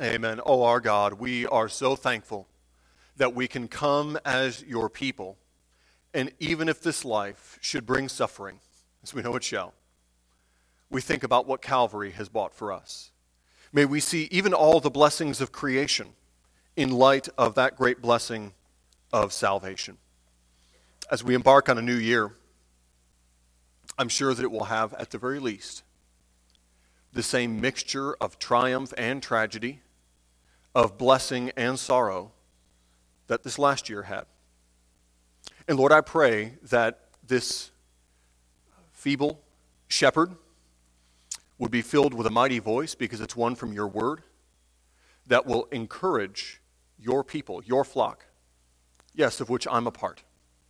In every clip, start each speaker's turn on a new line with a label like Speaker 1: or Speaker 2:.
Speaker 1: Amen. Oh, our God, we are so thankful that we can come as your people. And even if this life should bring suffering, as we know it shall, we think about what Calvary has bought for us. May we see even all the blessings of creation in light of that great blessing of salvation. As we embark on a new year, I'm sure that it will have, at the very least, the same mixture of triumph and tragedy, of blessing and sorrow that this last year had. And Lord, I pray that this feeble shepherd would be filled with a mighty voice, because it's one from your word, that will encourage your people, your flock, yes, of which I'm a part.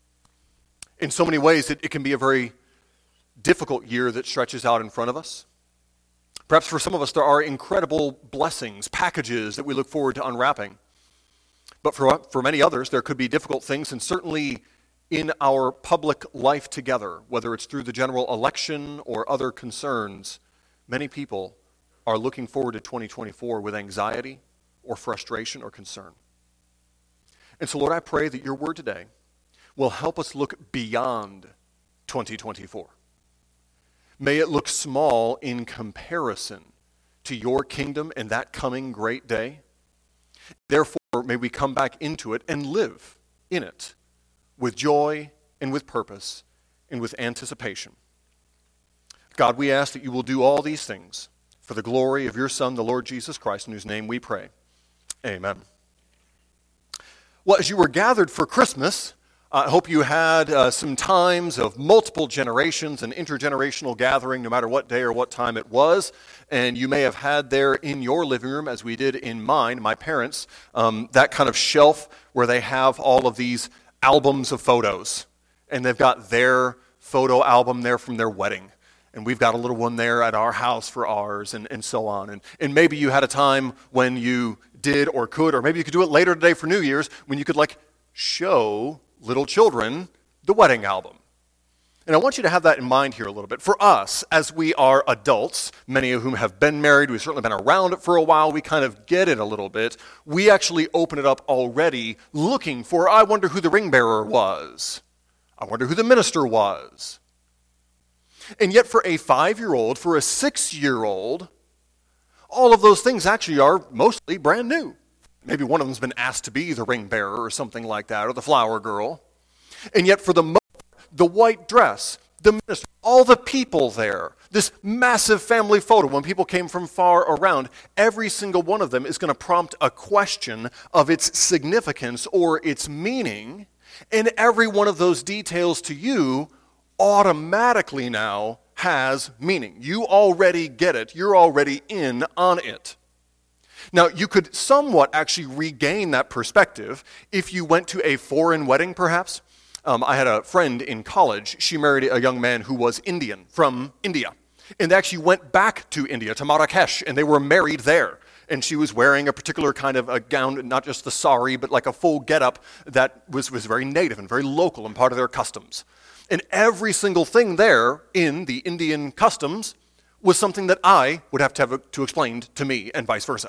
Speaker 1: In so many ways, it can be a very difficult year that stretches out in front of us. Perhaps for some of us, there are incredible blessings, packages that we look forward to unwrapping. But for many others, there could be difficult things, and certainly in our public life together, whether it's through the general election or other concerns, many people are looking forward to 2024 with anxiety or frustration or concern. And so, Lord, I pray that your word today will help us look beyond 2024. May it look small in comparison to your kingdom and that coming great day. Therefore, may we come back into it and live in it with joy and with purpose and with anticipation. God, we ask that you will do all these things for the glory of your Son, the Lord Jesus Christ, in whose name we pray. Amen. Well, as you were gathered for Christmas, I hope you had some times of multiple generations and intergenerational gathering, no matter what day or what time it was. And you may have had there in your living room, as we did in mine, my parents, that kind of shelf where they have all of these albums of photos. And they've got their photo album there from their wedding. And we've got a little one there at our house for ours, and so on. And maybe you had a time when you did or could, or maybe you could do it later today for New Year's, when you could show little children the wedding album. And I want you to have that in mind here a little bit. For us, as we are adults, many of whom have been married, we've certainly been around it for a while, we kind of get it a little bit. We actually open it up already looking for, I wonder who the ring bearer was. I wonder who the minister was. And yet for a 5-year-old, for a 6-year-old, all of those things actually are mostly brand new. Maybe one of them's been asked to be the ring bearer or something like that, or the flower girl. And yet for the white dress, the minister, all the people there, this massive family photo, when people came from far around, every single one of them is going to prompt a question of its significance or its meaning. And every one of those details to you automatically now has meaning. You already get it. You're already in on it. Now, you could somewhat actually regain that perspective if you went to a foreign wedding, perhaps. I had a friend in college. She married a young man who was Indian, from India. And they actually went back to India, to Marrakesh, and they were married there. And she was wearing a particular kind of a gown, not just the sari, but like a full getup that was very native and very local and part of their customs. And every single thing there in the Indian customs was something that I would have to explain to me, and vice versa.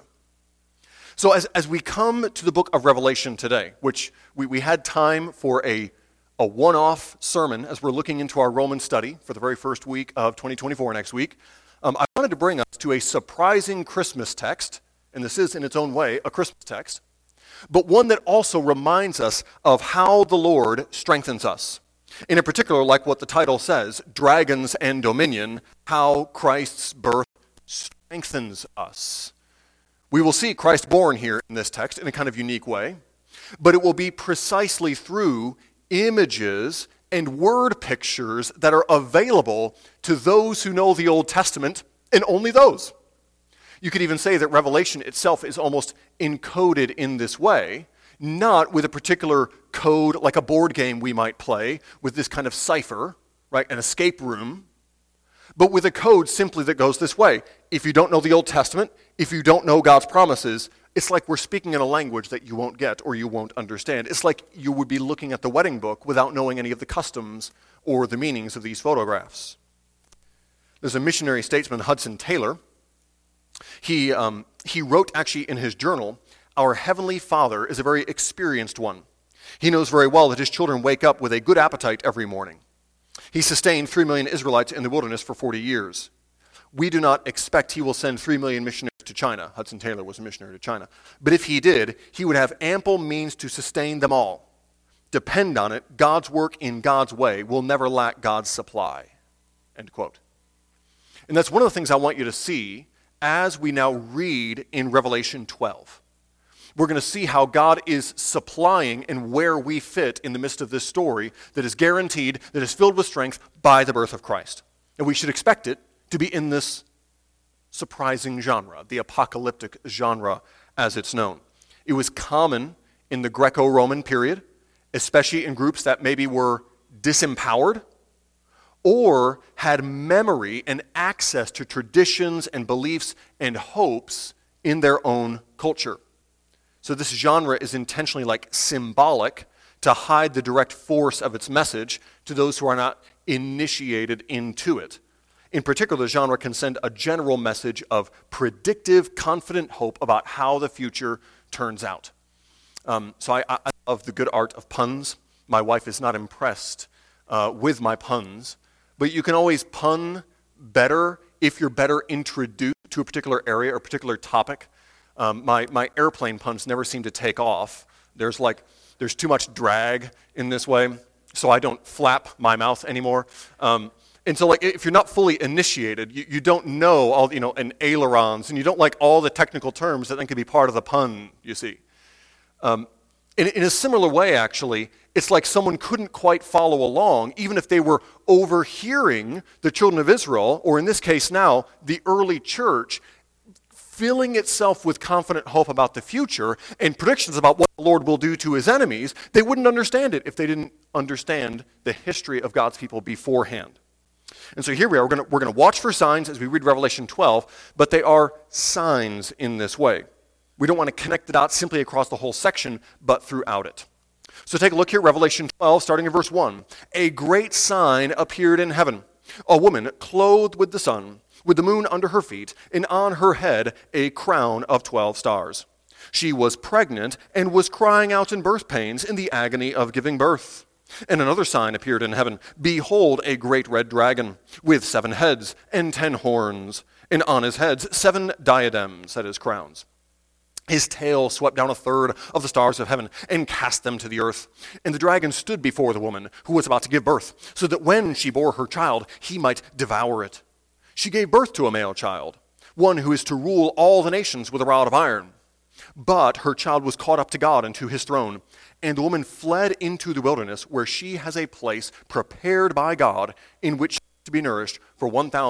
Speaker 1: So as we come to the book of Revelation today, which we had time for a one-off sermon as we're looking into our Roman study for the very first week of 2024 next week, I wanted to bring us to a surprising Christmas text, and this is in its own way a Christmas text, but one that also reminds us of how the Lord strengthens us. And in particular, like what the title says, Dragons and Dominion, how Christ's birth strengthens us. We will see Christ born here in this text in a kind of unique way, but it will be precisely through images and word pictures that are available to those who know the Old Testament, and only those. You could even say that Revelation itself is almost encoded in this way, not with a particular code like a board game we might play with this kind of cipher, right, an escape room, but with a code simply that goes this way. If you don't know the Old Testament, if you don't know God's promises, it's like we're speaking in a language that you won't get or you won't understand. It's like you would be looking at the wedding book without knowing any of the customs or the meanings of these photographs. There's a missionary statesman, Hudson Taylor. He he wrote actually in his journal, "Our Heavenly Father is a very experienced one. He knows very well that his children wake up with a good appetite every morning. He sustained 3 million Israelites in the wilderness for 40 years. We do not expect he will send 3 million missionaries to China." Hudson Taylor was a missionary to China. "But if he did, he would have ample means to sustain them all. Depend on it, God's work in God's way will never lack God's supply." End quote. And that's one of the things I want you to see as we now read in Revelation 12. We're going to see how God is supplying and where we fit in the midst of this story that is guaranteed, that is filled with strength by the birth of Christ. And we should expect it to be in this surprising genre, the apocalyptic genre as it's known. It was common in the Greco-Roman period, especially in groups that maybe were disempowered or had memory and access to traditions and beliefs and hopes in their own culture. So this genre is intentionally like symbolic to hide the direct force of its message to those who are not initiated into it. In particular, the genre can send a general message of predictive, confident hope about how the future turns out. So I love the good art of puns. My wife is not impressed with my puns, but you can always pun better if you're better introduced to a particular area or a particular topic. My airplane puns never seem to take off. There's too much drag in this way, so I don't flap my mouth anymore. And so if you're not fully initiated, you don't know all, and ailerons, and you don't like all the technical terms that then could be part of the pun, you see. In a similar way, actually, it's like someone couldn't quite follow along, even if they were overhearing the children of Israel, or in this case now, the early church, filling itself with confident hope about the future and predictions about what the Lord will do to his enemies. They wouldn't understand it if they didn't understand the history of God's people beforehand. And so here we are. We're going to watch for signs as we read Revelation 12, but they are signs in this way. We don't want to connect the dots simply across the whole section, but throughout it. So take a look here, Revelation 12, starting in verse 1. "A great sign appeared in heaven, a woman clothed with the sun, with the moon under her feet, and on her head a crown of 12 stars. She was pregnant and was crying out in birth pains in the agony of giving birth. And another sign appeared in heaven. Behold, a great red dragon, with 7 heads and 10 horns, and on his heads 7 diadems," that is, crowns. "His tail swept down 1/3 of the stars of heaven and cast them to the earth. And the dragon stood before the woman who was about to give birth, so that when she bore her child, he might devour it. She gave birth to a male child, one who is to rule all the nations with a rod of iron. But her child was caught up to God and to his throne, and the woman fled into the wilderness, where she has a place prepared by God in which she is to be nourished for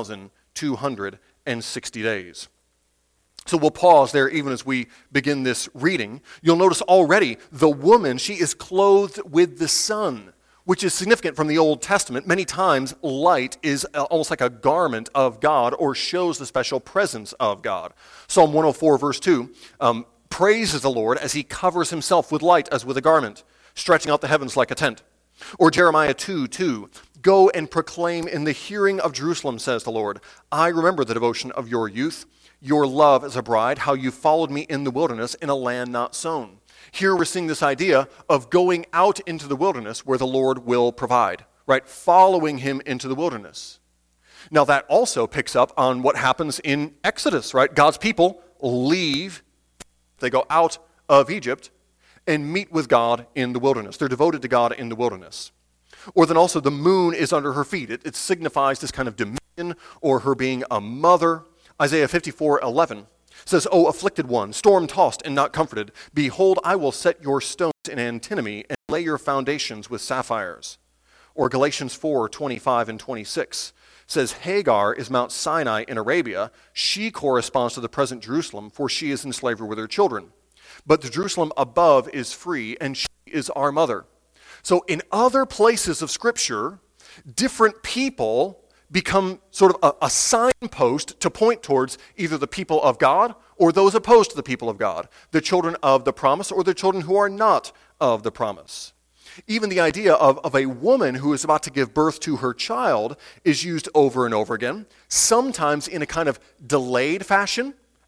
Speaker 1: 1,260 days. So we'll pause there even as we begin this reading. You'll notice already the woman, she is clothed with the sun, which is significant from the Old Testament. Many times light is almost like a garment of God or shows the special presence of God. Psalm 104 verse 2 praises the Lord as he covers himself with light as with a garment, stretching out the heavens like a tent. Or Jeremiah 2:2, "Go and proclaim in the hearing of Jerusalem, says the Lord, I remember the devotion of your youth, your love as a bride, how you followed me in the wilderness in a land not sown." Here we're seeing this idea of going out into the wilderness where the Lord will provide, right? Following him into the wilderness. Now that also picks up on what happens in Exodus, right? God's people leave, they go out of Egypt and meet with God in the wilderness. They're devoted to God in the wilderness. Or then also the moon is under her feet. It signifies this kind of dominion or her being a mother. Isaiah 54:11 says, "O afflicted one, storm-tossed and not comforted, behold, I will set your stones in antinomy and lay your foundations with sapphires." Or Galatians 4:25 and 26 says, "Hagar is Mount Sinai in Arabia. She corresponds to the present Jerusalem, for she is in slavery with her children. But the Jerusalem above is free, and she is our mother." So in other places of Scripture, different people become sort of a signpost to point towards either the people of God or those opposed to the people of God, the children of the promise or the children who are not of the promise. Even the idea of a woman who is about to give birth to her child is used over and over again, sometimes in a kind of delayed fashion,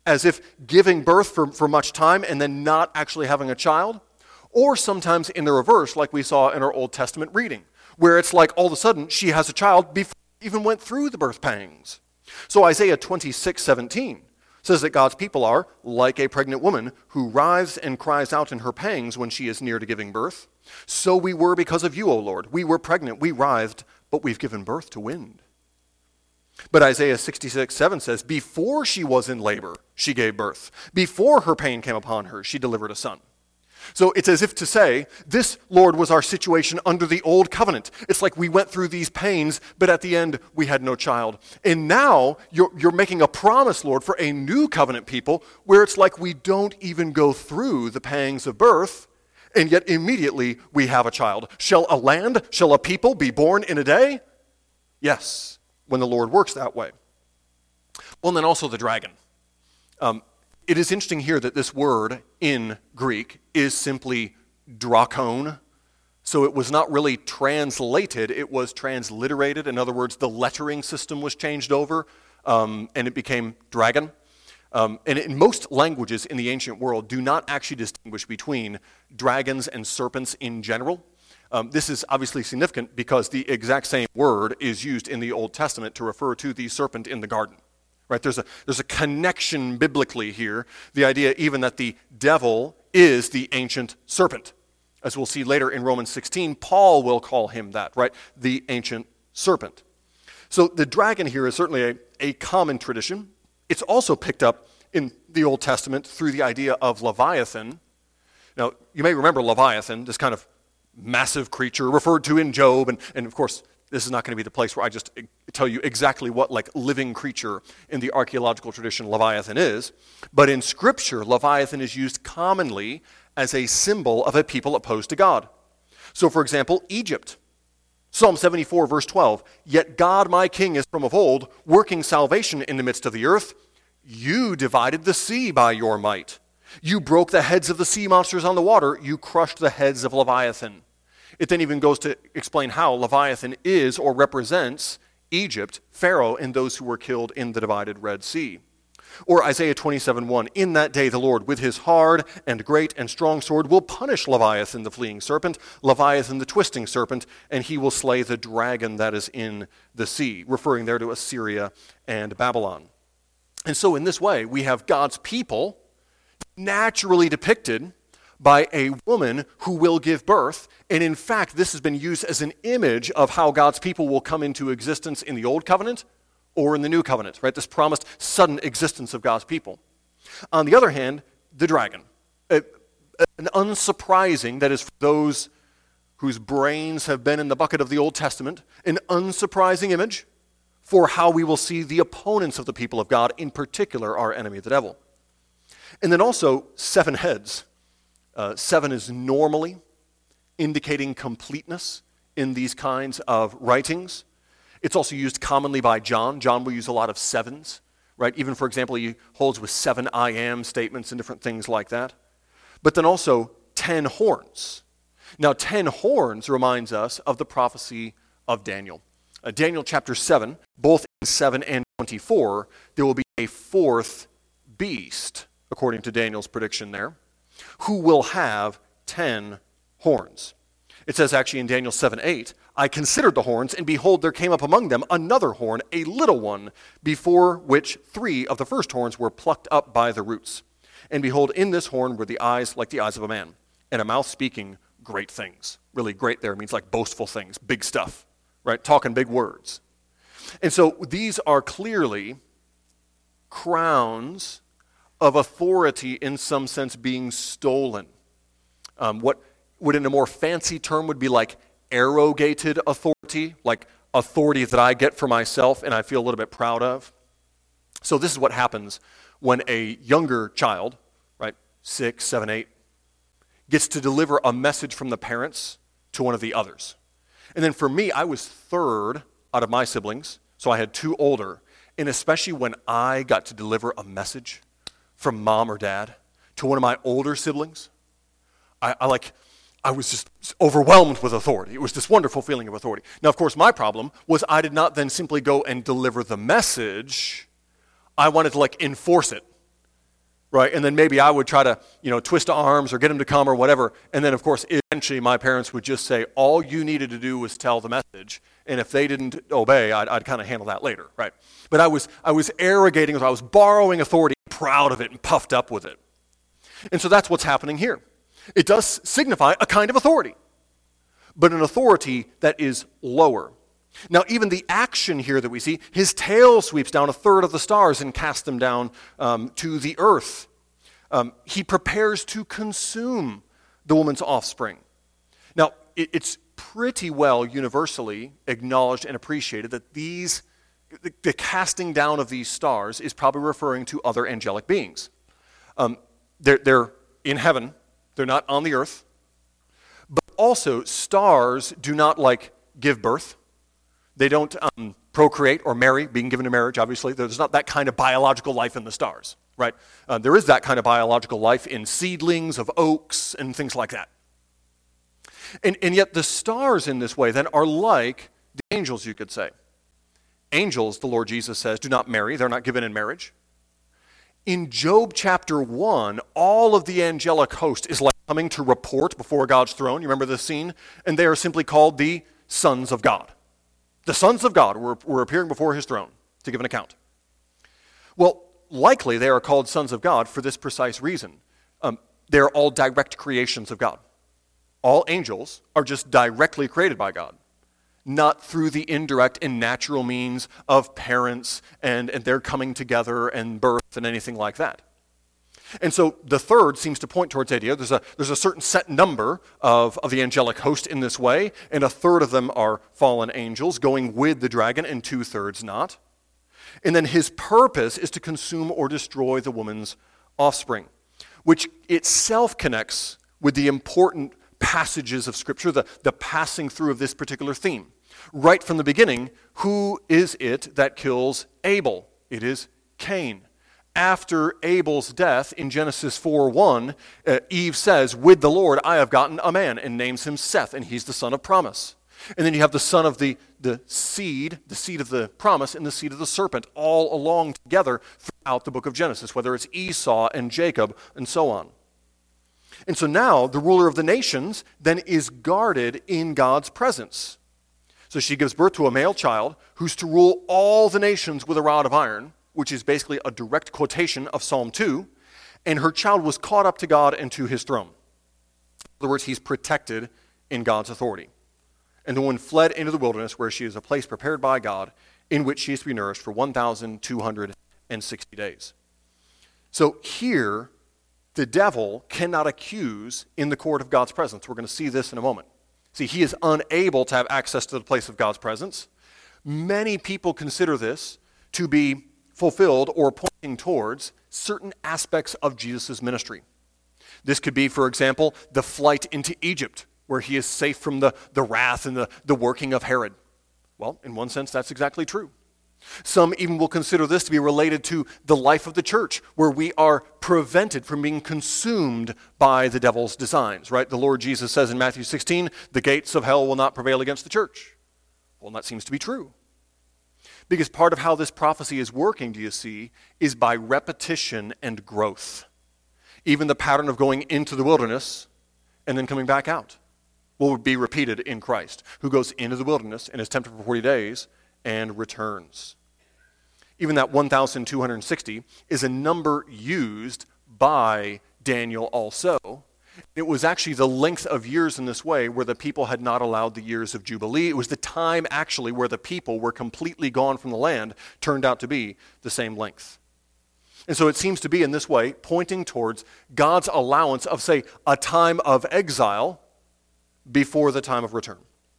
Speaker 1: as if giving birth for much time and then not actually having a child, or sometimes in the reverse, like we saw in our Old Testament reading, where it's like all of a sudden she has a child before she even went through the birth pangs. So Isaiah 26:17 says that God's people are like a pregnant woman who writhes and cries out in her pangs when she is near to giving birth. So we were because of you, O Lord. We were pregnant, we writhed, but we've given birth to wind. But Isaiah 66:7 says, before she was in labor, she gave birth. Before her pain came upon her, she delivered a son. So it's as if to say, this, Lord, was our situation under the old covenant. It's like we went through these pains, but at the end, we had no child. And now, you're making a promise, Lord, for a new covenant people, where it's like we don't even go through the pangs of birth, and yet immediately we have a child. Shall a land, shall a people be born in a day? Yes, when the Lord works that way. Well, and then also the dragon. It is interesting here that this word in Greek is simply drakon. So it was not really translated, it was transliterated. In other words, the lettering system was changed over, and it became dragon. And in most languages in the ancient world do not actually distinguish between dragons and serpents in general. This is obviously significant because the exact same word is used in the Old Testament to refer to the serpent in the garden. Right? There's a connection biblically here. The idea even that the devil is the ancient serpent. As we'll see later in Romans 16, Paul will call him that, right? The ancient serpent. So the dragon here is certainly a common tradition. It's also picked up in the Old Testament through the idea of Leviathan. Now, you may remember Leviathan, this kind of massive creature referred to in Job, and of course, this is not going to be the place where I just tell you exactly what living creature in the archaeological tradition Leviathan is. But in Scripture, Leviathan is used commonly as a symbol of a people opposed to God. So, for example, Egypt. Psalm 74, verse 12. Yet God, my king, is from of old, working salvation in the midst of the earth. You divided the sea by your might. You broke the heads of the sea monsters on the water. You crushed the heads of Leviathan. It then even goes to explain how Leviathan is or represents Egypt, Pharaoh, and those who were killed in the divided Red Sea. Or Isaiah 27:1, in that day the Lord, with his hard and great and strong sword, will punish Leviathan the fleeing serpent, Leviathan the twisting serpent, and he will slay the dragon that is in the sea, referring there to Assyria and Babylon. And so in this way, we have God's people naturally depicted by a woman who will give birth. And in fact, this has been used as an image of how God's people will come into existence in the Old Covenant or in the New Covenant, right? This promised sudden existence of God's people. On the other hand, the dragon. An unsurprising, that is for those whose brains have been in the bucket of the Old Testament, an unsurprising image for how we will see the opponents of the people of God, in particular our enemy, the devil. And then also 7 heads. 7 is normally indicating completeness in these kinds of writings. It's also used commonly by John. John will use a lot of 7s, right? Even, for example, he holds with 7 I am statements and different things like that. But then also 10 horns. Now, 10 horns reminds us of the prophecy of Daniel. Daniel chapter 7, both in 7 and 24, there will be a 4th beast, according to Daniel's prediction there, who will have 10 horns. It says actually in Daniel 7:8, I considered the horns, and behold, there came up among them another horn, a little one, before which 3 of the first horns were plucked up by the roots. And behold, in this horn were the eyes like the eyes of a man, and a mouth speaking great things. Really great there means like boastful things, big stuff, right? Talking big words. And so these are clearly crowns of authority in some sense being stolen. What would in a more fancy term would be like arrogated authority, like authority that I get for myself and I feel a little bit proud of. So this is what happens when a younger child, right, 6, 7, 8, gets to deliver a message from the parents to one of the others. And then for me, I was 3rd out of my siblings, so I had 2 older, and especially when I got to deliver a message from mom or dad to one of my older siblings, I was just overwhelmed with authority. It was this wonderful feeling of authority. Now, of course, my problem was I did not then simply go and deliver the message. I wanted to enforce it. right? And then maybe I would try to, twist arms or get him to come or whatever. And then, of course, eventually my parents would just say, all you needed to do was tell the message. And if they didn't obey, I'd kind of handle that later, right? But I was arrogating, I was borrowing authority, proud of it and puffed up with it. And so that's what's happening here. It does signify a kind of authority, but an authority that is lower. Now, even the action here that we see, his tail sweeps down a third of the stars and casts them down to the earth. He prepares to consume the woman's offspring. Now, it's pretty well universally acknowledged and appreciated that the casting down of these stars is probably referring to other angelic beings. They're in heaven. They're not on the earth. But also, stars do not, give birth. They don't procreate or marry, being given to marriage, obviously. There's not that kind of biological life in the stars, right? There is that kind of biological life in seedlings of oaks and things like that. And yet the stars in this way then are like the angels, you could say. Angels, the Lord Jesus says, do not marry. They're not given in marriage. In Job chapter 1, all of the angelic host is like coming to report before God's throne. You remember this scene? And they are simply called the sons of God. The sons of God were appearing before his throne to give an account. Well, likely they are called sons of God for this precise reason. They're all direct creations of God. All angels are just directly created by God, not through the indirect and natural means of parents and their coming together and birth and anything like that. And so the third seems to point towards the idea there's a certain set number of the angelic host in this way, and a third of them are fallen angels going with the dragon and 2/3 not. And then his purpose is to consume or destroy the woman's offspring, which itself connects with the important passages of Scripture, the passing through of this particular theme. Right from the beginning, who is it that kills Abel? It is Cain. After Abel's death in Genesis 4:1, Eve says, with the Lord I have gotten a man, and names him Seth, and he's the son of promise. And then you have the son of the seed of the promise, and the seed of the serpent, all along together throughout the book of Genesis, whether it's Esau and Jacob and so on. And so now the ruler of the nations then is guarded in God's presence. So she gives birth to a male child who's to rule all the nations with a rod of iron, which is basically a direct quotation of Psalm 2, and her child was caught up to God and to his throne. In other words, he's protected in God's authority. And the woman fled into the wilderness where she is a place prepared by God in which she is to be nourished for 1,260 days. So here, the devil cannot accuse in the court of God's presence. We're going to see this in a moment. See, he is unable to have access to the place of God's presence. Many people consider this to be fulfilled or pointing towards certain aspects of Jesus' ministry. This could be, for example, the flight into Egypt, where he is safe from the wrath and the working of Herod. Well, in one sense, that's exactly true. Some even will consider this to be related to the life of the church, where we are prevented from being consumed by the devil's designs, right? The Lord Jesus says in Matthew 16, the gates of hell will not prevail against the church. Well, that seems to be true. Because part of how this prophecy is working, do you see, is by repetition and growth. Even the pattern of going into the wilderness and then coming back out will be repeated in Christ, who goes into the wilderness and is tempted for 40 days and returns. Even that 1,260 is a number used by Daniel also. It was actually the length of years in this way where the people had not allowed the years of Jubilee. It was the time actually where the people were completely gone from the land, turned out to be the same length. And so it seems to be in this way pointing towards God's allowance of, say, a time of exile before the time of return.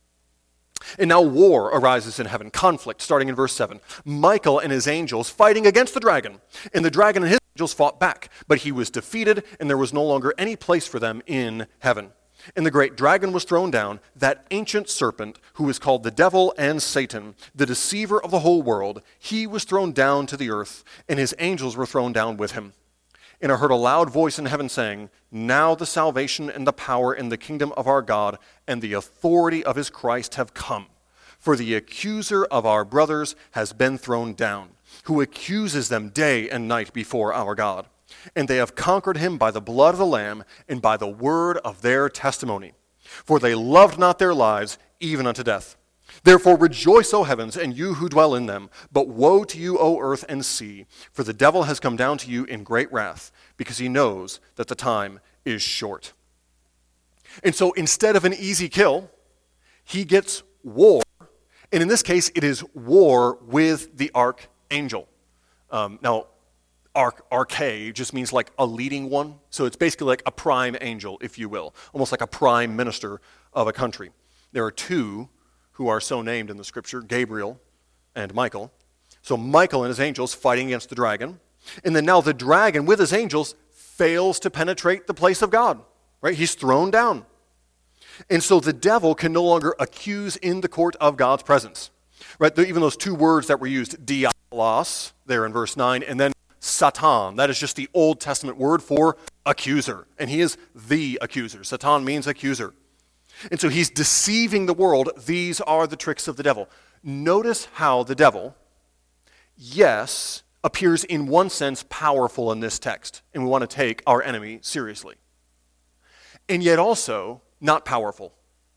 Speaker 1: And now war arises in heaven, conflict, starting in verse 7. Michael and his angels fighting against the dragon, and the dragon and his angels fought back, but he was defeated, and there was no longer any place for them in heaven. And the great dragon was thrown down, that ancient serpent who is called the devil and Satan, the deceiver of the whole world. He was thrown down to the earth, and his angels were thrown down with him. And I heard a loud voice in heaven saying, now the salvation and the power and the kingdom of our God and the authority of his Christ have come. For the accuser of our brothers has been thrown down, who accuses them day and night before our God. and they have conquered him by the blood of the Lamb and by the word of their testimony. For they loved not their lives even unto death. Therefore rejoice, O heavens, and you who dwell in them. But woe to you, O earth and sea, for the devil has come down to you in great wrath, because he knows that the time is short. And so instead of an easy kill, he gets war. And in this case, it is war with the archangel. Now, arche just means like a leading one. So it's basically like a prime angel, if you will, almost like a prime minister of a country. There are two who are so named in the scripture, Gabriel and Michael. So Michael and his angels fighting against the dragon. And then now the dragon with his angels fails to penetrate the place of God, right? He's thrown down. And so the devil can no longer accuse in the court of God's presence, right? Even those two words that were used, diabolos, there in verse 9, and then Satan, that is just the Old Testament word for accuser. And he is the accuser. Satan means accuser. And so he's deceiving the world. These are the tricks of the devil. Notice how the devil, yes, appears in one sense powerful in this text. And we want to take our enemy seriously. And yet also not powerful.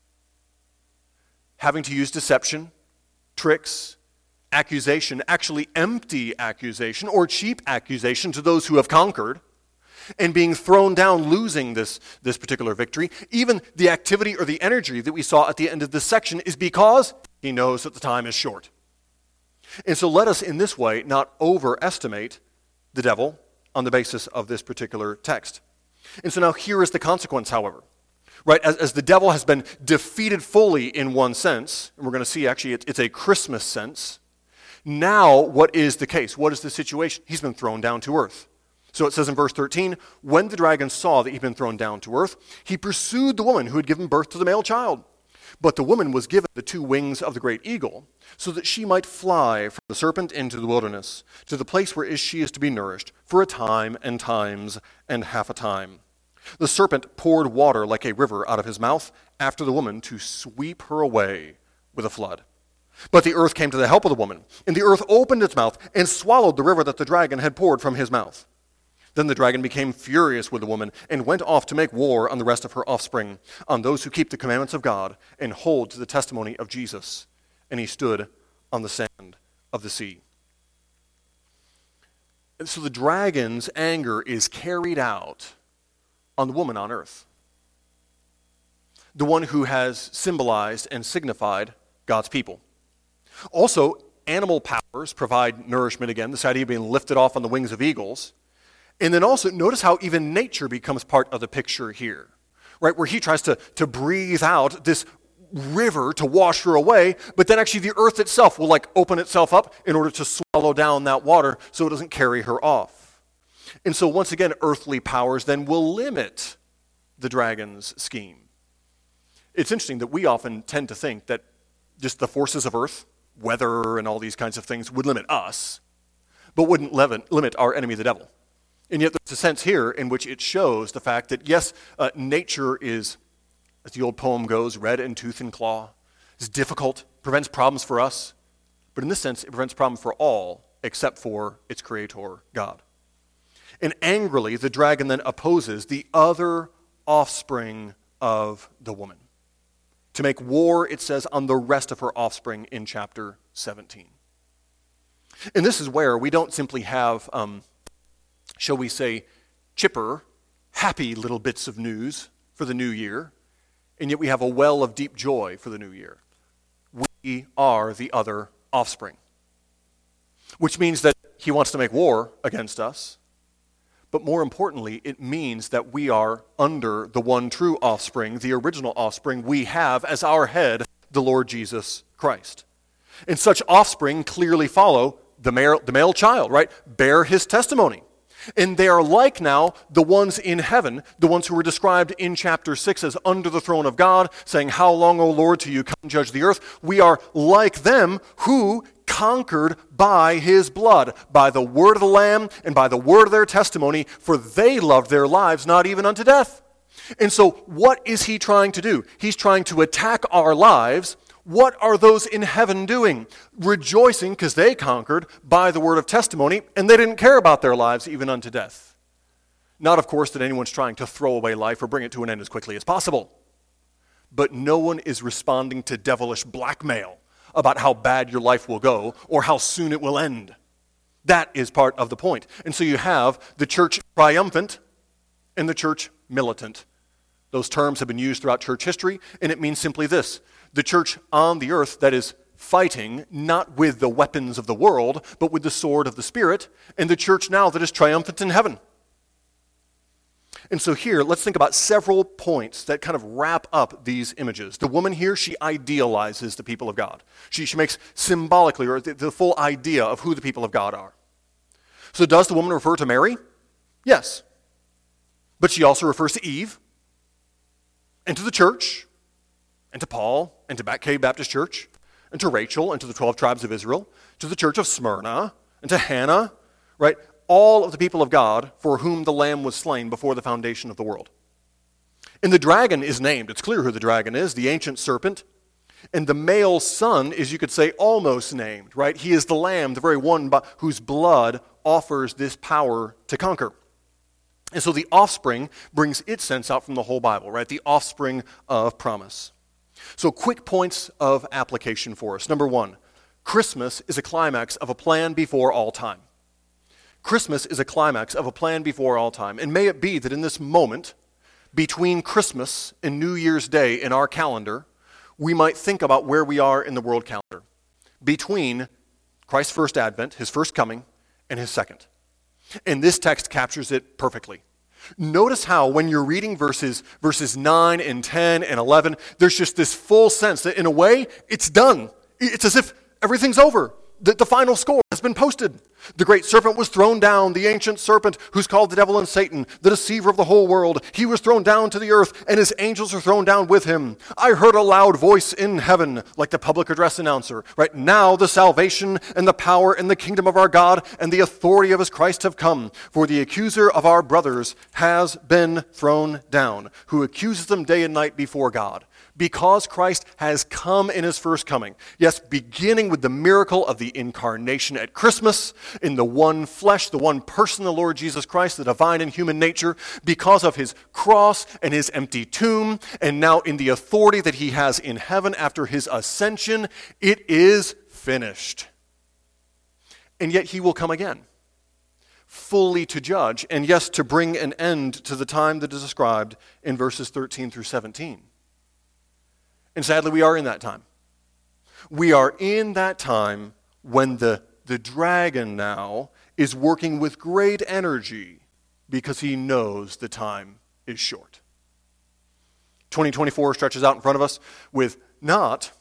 Speaker 1: Having to use deception, tricks, accusation, actually empty accusation or cheap accusation to those who have conquered, and being thrown down, losing this particular victory. Even the activity or the energy that we saw at the end of this section is because he knows that the time is short. And so let us in this way not overestimate the devil on the basis of this particular text. And so now here is the consequence, however. Right, as the devil has been defeated fully in one sense, and we're going to see actually it's a Christmas sense. Now, what is the case? What is the situation? He's been thrown down to earth. So it says in verse 13, when the dragon saw that he'd been thrown down to earth, he pursued the woman who had given birth to the male child. But the woman was given the two wings of the great eagle, so that she might fly from the serpent into the wilderness, to the place where she is to be nourished, for a time and times and half a time. The serpent poured water like a river out of his mouth after the woman to sweep her away with a flood. But the earth came to the help of the woman, and the earth opened its mouth and swallowed the river that the dragon had poured from his mouth. Then the dragon became furious with the woman and went off to make war on the rest of her offspring, on those who keep the commandments of God and hold to the testimony of Jesus. And he stood on the sand of the sea. And so the dragon's anger is carried out on the woman on earth, the one who has symbolized and signified God's people. Also, animal powers provide nourishment again, this idea of being lifted off on the wings of eagles. And then also, notice how even nature becomes part of the picture here, right? Where he tries to breathe out this river to wash her away, but then actually the earth itself will like open itself up in order to swallow down that water so it doesn't carry her off. And so once again, earthly powers then will limit the dragon's scheme. It's interesting that we often tend to think that just the forces of earth, weather and all these kinds of things would limit us, but wouldn't limit our enemy, the devil. And yet there's a sense here in which it shows the fact that, yes, nature is, as the old poem goes, red in tooth and claw. It's difficult, prevents problems for us, but in this sense, it prevents problems for all except for its creator, God. And angrily, the dragon then opposes the other offspring of the woman to make war, it says, on the rest of her offspring in chapter 17. And this is where we don't simply have, shall we say, chipper, happy little bits of news for the new year, and yet we have a well of deep joy for the new year. We are the other offspring, which means that he wants to make war against us. But more importantly, it means that we are under the one true offspring, the original offspring we have as our head, the Lord Jesus Christ. And such offspring clearly follow the male child, right? Bear his testimony. And they are like now the ones in heaven, the ones who were described in chapter 6 as under the throne of God, saying, how long, O Lord, till you come and judge the earth? We are like them who conquered by his blood, by the word of the Lamb and by the word of their testimony, for they loved their lives not even unto death. And so what is he trying to do? He's trying to attack our lives. What are those in heaven doing? Rejoicing because they conquered by the word of testimony, and they didn't care about their lives even unto death. Not, of course, that anyone's trying to throw away life or bring it to an end as quickly as possible. But no one is responding to devilish blackmail about how bad your life will go or how soon it will end. That is part of the point. And so you have the church triumphant and the church militant. Those terms have been used throughout church history, and it means simply this: the church on the earth that is fighting not with the weapons of the world, but with the sword of the Spirit, and the church now that is triumphant in heaven. And so here, let's think about several points that kind of wrap up these images. The woman here, she idealizes the people of God. She makes symbolically, or the full idea of who the people of God are. So does the woman refer to Mary? Yes. But she also refers to Eve, and to the church, and to Paul, and to Cave Baptist Church, and to Rachel, and to the 12 tribes of Israel, to the church of Smyrna, and to Hannah, right? All of the people of God for whom the Lamb was slain before the foundation of the world. And the dragon is named. It's clear who the dragon is, the ancient serpent. And the male son is, you could say, almost named, right? He is the Lamb, the very one whose blood offers this power to conquer. And so the offspring brings its sense out from the whole Bible, right? The offspring of promise. So quick points of application for us. Number one, Christmas is a climax of a plan before all time. Christmas is a climax of a plan before all time. And may it be that in this moment, between Christmas and New Year's Day in our calendar, we might think about where we are in the world calendar. Between Christ's first advent, his first coming, and his second. And this text captures it perfectly. Notice how when you're reading verses 9 and 10 and 11, there's just this full sense that in a way, it's done. It's as if everything's over. The final score has been posted. The great serpent was thrown down, the ancient serpent who's called the devil and Satan, the deceiver of the whole world. He was thrown down to the earth, and his angels are thrown down with him. I heard a loud voice in heaven, like the public address announcer. Right now, the salvation and the power and the kingdom of our God and the authority of his Christ have come. For the accuser of our brothers has been thrown down, who accuses them day and night before God. Because Christ has come in his first coming. Yes, beginning with the miracle of the incarnation at Christmas, in the one flesh, the one person, the Lord Jesus Christ, the divine and human nature, because of his cross and his empty tomb, and now in the authority that he has in heaven after his ascension, it is finished. And yet he will come again, fully to judge, and yes, to bring an end to the time that is described in verses 13 through 17. And sadly, we are in that time. We are in that time when the dragon now is working with great energy because he knows the time is short. 2024 stretches out in front of us with not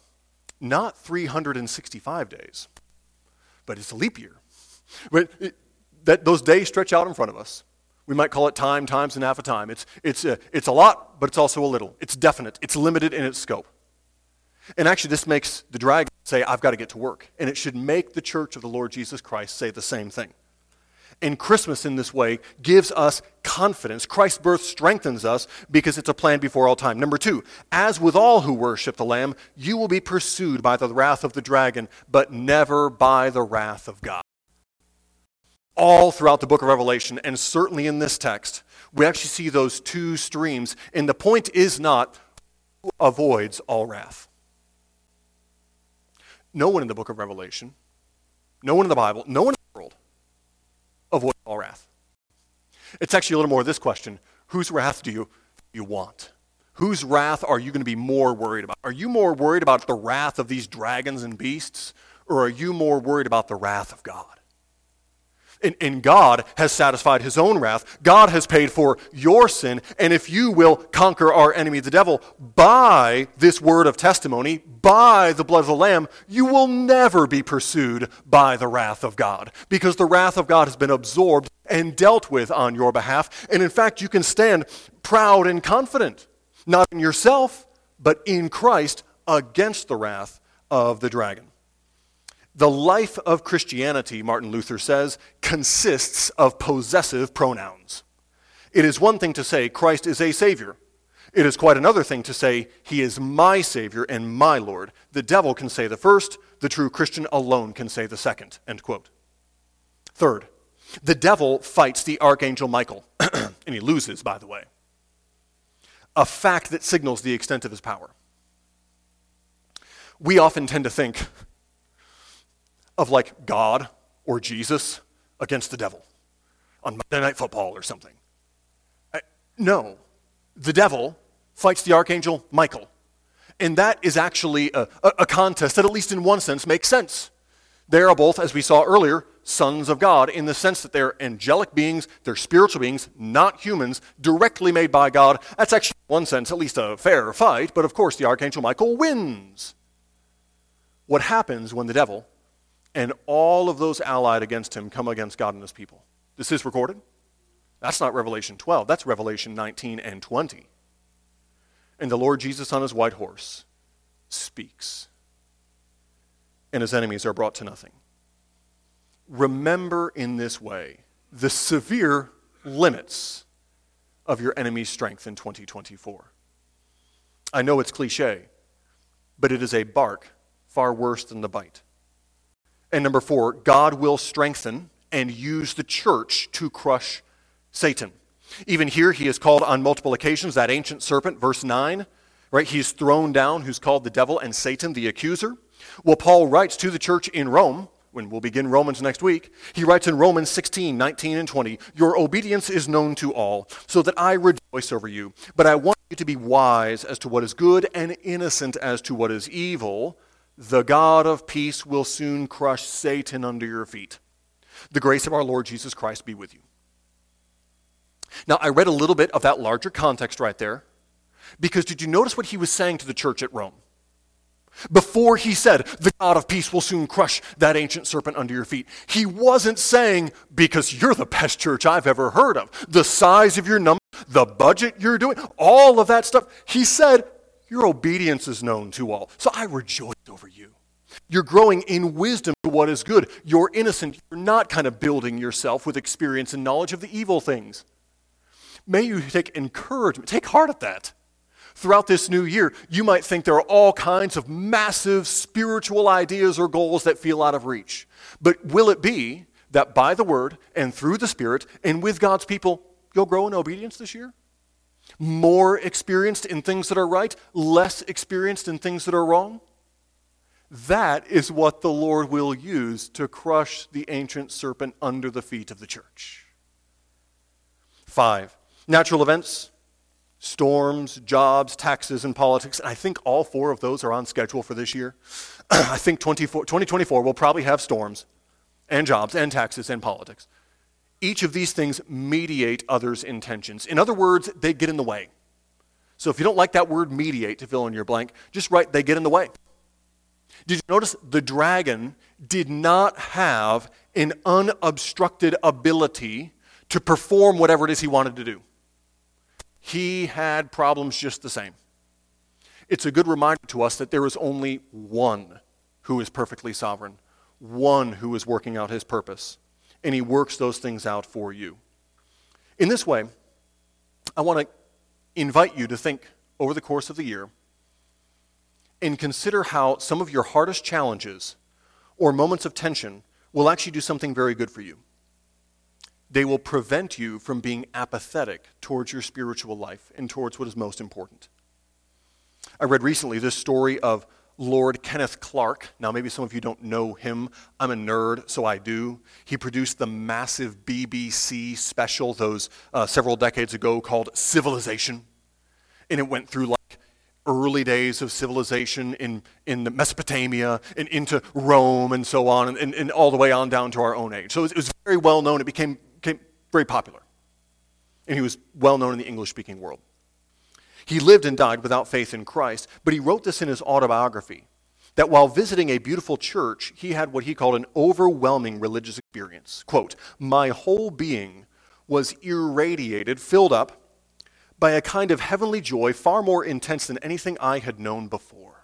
Speaker 1: 365 days, but it's a leap year. But those days stretch out in front of us. We might call it times and half a time. It's a lot, but it's also a little. It's definite. It's limited in its scope. And actually, this makes the dragon say, I've got to get to work. And it should make the church of the Lord Jesus Christ say the same thing. And Christmas, in this way, gives us confidence. Christ's birth strengthens us because it's a plan before all time. Number two, as with all who worship the Lamb, you will be pursued by the wrath of the dragon, but never by the wrath of God. All throughout the book of Revelation, and certainly in this text, we actually see those two streams. And the point is not who avoids all wrath. No one in the book of Revelation, no one in the Bible, no one in the world avoids all wrath. It's actually a little more of this question: whose wrath do you want? Whose wrath are you going to be more worried about? Are you more worried about the wrath of these dragons and beasts, or are you more worried about the wrath of God? And God has satisfied his own wrath. God has paid for your sin. And if you will conquer our enemy, the devil, by this word of testimony, by the blood of the Lamb, you will never be pursued by the wrath of God. Because the wrath of God has been absorbed and dealt with on your behalf. And in fact, you can stand proud and confident, not in yourself, but in Christ against the wrath of the dragon. The life of Christianity, Martin Luther says, consists of possessive pronouns. It is one thing to say Christ is a Savior. It is quite another thing to say he is my Savior and my Lord. The devil can say the first, the true Christian alone can say the second, end quote. Third, the devil fights the archangel Michael. and he loses, by the way. A fact that signals the extent of his power. We often tend to think of like God or Jesus against the devil on Monday Night Football or something. No, the devil fights the archangel Michael. And that is actually a contest that, at least in one sense, makes sense. They are both, as we saw earlier, sons of God in the sense that they're angelic beings, they're spiritual beings, not humans, directly made by God. That's actually, in one sense, at least a fair fight, but of course the archangel Michael wins. What happens when the devil and all of those allied against him come against God and his people? This is recorded. That's not Revelation 12. That's Revelation 19 and 20. And the Lord Jesus on his white horse speaks. And his enemies are brought to nothing. Remember in this way the severe limits of your enemy's strength in 2024. I know it's cliche, but it is a bark far worse than the bite. And number 4, God will strengthen and use the church to crush Satan. Even here, he is called on multiple occasions, that ancient serpent, verse 9, right? He is thrown down, who's called the devil, and Satan, the accuser. Well, Paul writes to the church in Rome, when we'll begin Romans next week, he writes in Romans 16, 19, and 20, your obedience is known to all, so that I rejoice over you. But I want you to be wise as to what is good and innocent as to what is evil. The God of peace will soon crush Satan under your feet. The grace of our Lord Jesus Christ be with you. Now, I read a little bit of that larger context right there, because did you notice what he was saying to the church at Rome? Before he said, the God of peace will soon crush that ancient serpent under your feet, he wasn't saying, because you're the best church I've ever heard of, the size of your number, the budget you're doing, all of that stuff. He said, your obedience is known to all, so I rejoice over you. You're growing in wisdom to what is good. You're innocent. You're not kind of building yourself with experience and knowledge of the evil things. May you take encouragement, take heart at that. Throughout this new year, you might think there are all kinds of massive spiritual ideas or goals that feel out of reach. But will it be that by the Word and through the Spirit and with God's people, you'll grow in obedience this year? More experienced in things that are right, less experienced in things that are wrong? That is what the Lord will use to crush the ancient serpent under the feet of the church. 5. Natural events, storms, jobs, taxes, and politics. And I think all 4 of those are on schedule for this year. I think 2024 will probably have storms and jobs and taxes and politics. Each of these things mediate others' intentions. In other words, they get in the way. So if you don't like that word mediate to fill in your blank, just write they get in the way. Did you notice the dragon did not have an unobstructed ability to perform whatever it is he wanted to do? He had problems just the same. It's a good reminder to us that there is only one who is perfectly sovereign, one who is working out his purpose, and he works those things out for you. In this way, I want to invite you to think over the course of the year and consider how some of your hardest challenges or moments of tension will actually do something very good for you. They will prevent you from being apathetic towards your spiritual life and towards what is most important. I read recently this story of Lord Kenneth Clark. Now, maybe some of you don't know him. I'm a nerd, so I do. He produced the massive BBC special several decades ago called Civilization. And it went through like early days of civilization in Mesopotamia and into Rome and so on, and all the way on down to our own age. So it was very well known. It became very popular. And he was well known in the English-speaking world. He lived and died without faith in Christ, but he wrote this in his autobiography, that while visiting a beautiful church, he had what he called an overwhelming religious experience. Quote, my whole being was irradiated, filled up by a kind of heavenly joy far more intense than anything I had known before.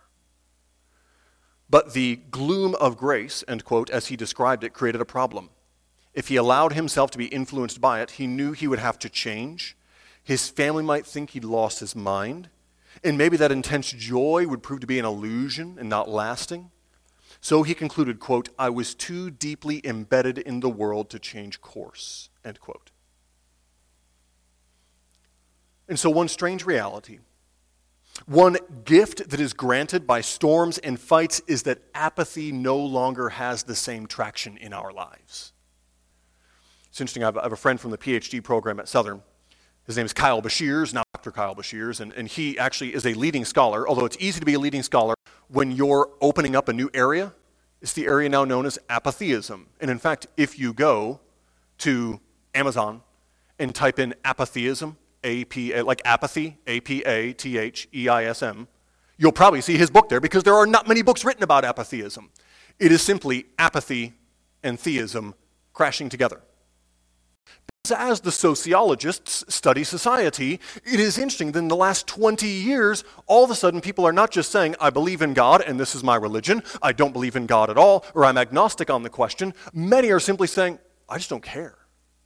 Speaker 1: But the gloom of grace, end quote, as he described it, created a problem. If he allowed himself to be influenced by it, he knew he would have to change. His family might think he'd lost his mind, and maybe that intense joy would prove to be an illusion and not lasting. So he concluded, quote, I was too deeply embedded in the world to change course, end quote. And so one strange reality, one gift that is granted by storms and fights is that apathy no longer has the same traction in our lives. It's interesting, I have a friend from the PhD program at Southern. His name is Kyle Bashirs, not Dr. Kyle Bashirs, and he actually is a leading scholar, although it's easy to be a leading scholar when you're opening up a new area. It's the area now known as apatheism. And in fact, if you go to Amazon and type in apatheism, A-P-A, like apathy, A-P-A-T-H-E-I-S-M, you'll probably see his book there because there are not many books written about apatheism. It is simply apathy and theism crashing together. As the sociologists study society, it is interesting that in the last 20 years, all of a sudden people are not just saying, I believe in God and this is my religion, I don't believe in God at all, or I'm agnostic on the question. Many are simply saying, I just don't care.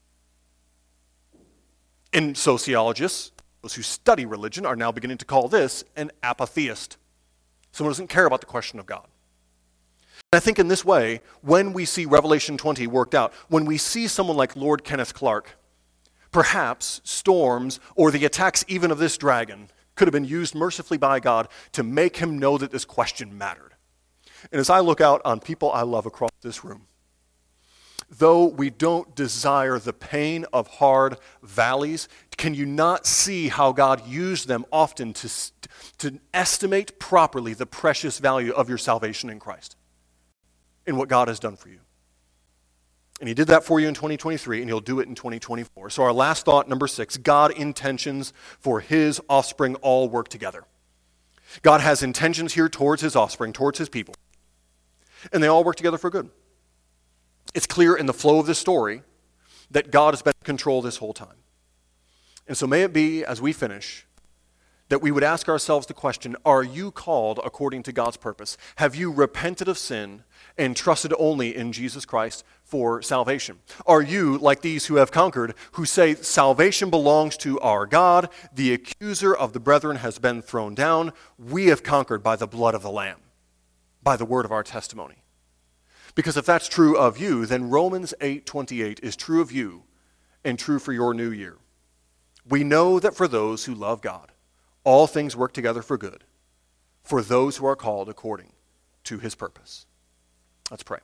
Speaker 1: And sociologists, those who study religion, are now beginning to call this an apatheist. Someone who doesn't care about the question of God. And I think in this way, when we see Revelation 20 worked out, when we see someone like Lord Kenneth Clark, perhaps storms or the attacks even of this dragon could have been used mercifully by God to make him know that this question mattered. And as I look out on people I love across this room, though we don't desire the pain of hard valleys, can you not see how God used them often to estimate properly the precious value of your salvation in Christ? In what God has done for you. And he did that for you in 2023, and he'll do it in 2024. So our last thought, number 6, God intentions for his offspring all work together. God has intentions here towards his offspring, towards his people. And they all work together for good. It's clear in the flow of this story that God has been in control this whole time. And so may it be, as we finish, that we would ask ourselves the question, are you called according to God's purpose? Have you repented of sin and trusted only in Jesus Christ for salvation? Are you, like these who have conquered, who say salvation belongs to our God, the accuser of the brethren has been thrown down, we have conquered by the blood of the Lamb, by the word of our testimony? Because if that's true of you, then Romans 8:28 is true of you and true for your new year. We know that for those who love God, all things work together for good, for those who are called according to his purpose. Let's pray.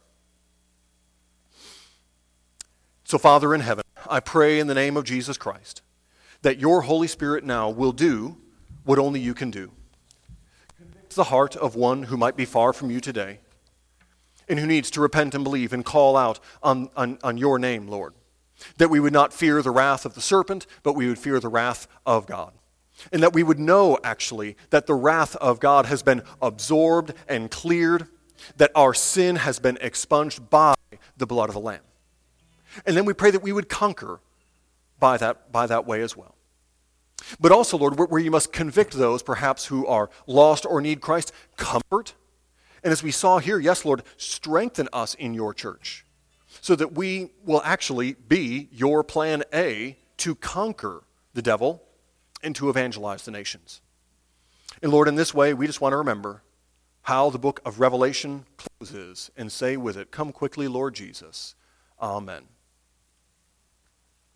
Speaker 1: So, Father in heaven, I pray in the name of Jesus Christ that your Holy Spirit now will do what only you can do. Convict the heart of one who might be far from you today and who needs to repent and believe and call out on your name, Lord. That we would not fear the wrath of the serpent, but we would fear the wrath of God. And that we would know, actually, that the wrath of God has been absorbed and cleared, that our sin has been expunged by the blood of the Lamb. And then we pray that we would conquer by that way as well. But also, Lord, where you must convict those, perhaps, who are lost or need Christ, comfort. And as we saw here, yes, Lord, strengthen us in your church so that we will actually be your plan A to conquer the devil and to evangelize the nations. And Lord, in this way, we just want to remember how the book of Revelation closes and say with it, come quickly, Lord Jesus. Amen.